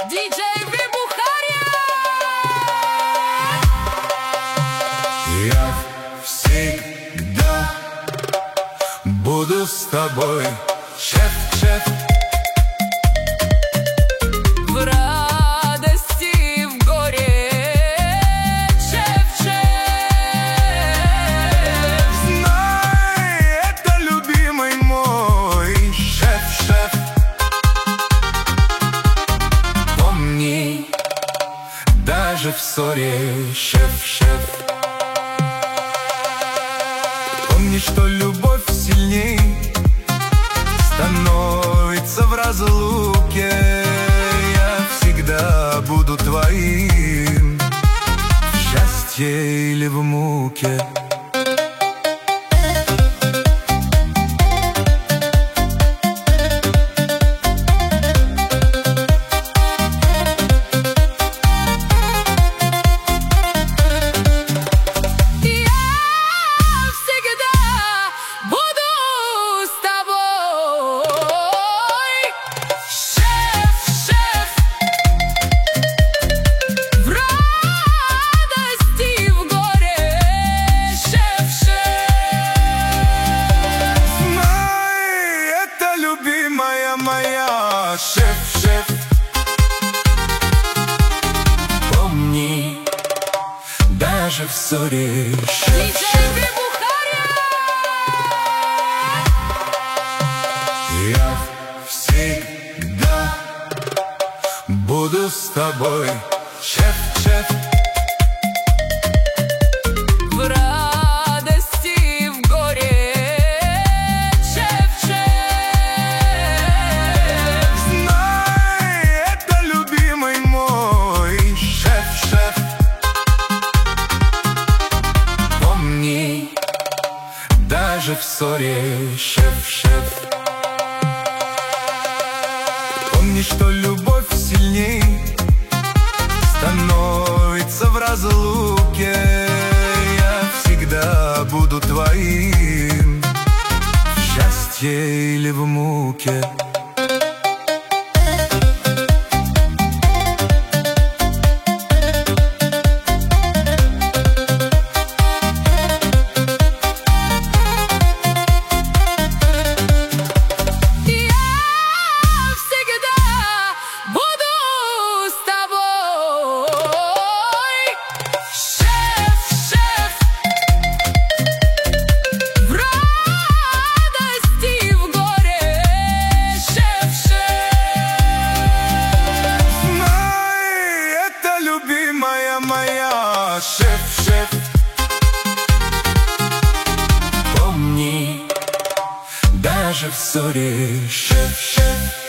Диджей Вибухария! Я всегда буду с тобой, шеф, шеф. В радости и в горе, шеф, шеф. Знай, это любимый мой шеф, шеф. Помни, даже в ссоре, шеф, шеф. Помни, что любовь сильней становится в разлуке. Я всегда буду твоим, в счастье или в муке. Моя шеф, шеф. Помни, даже в ссоре, шеф, шеф. Я всегда буду с тобой, шеф, шеф. Даже в ссоре, шеф, шеф. Помни, что любовь сильней становится в разлуке. Я всегда буду твоим, в счастье или в муке. Моя шеф, шеф. Помни, даже в ссоре, шеф, шеф.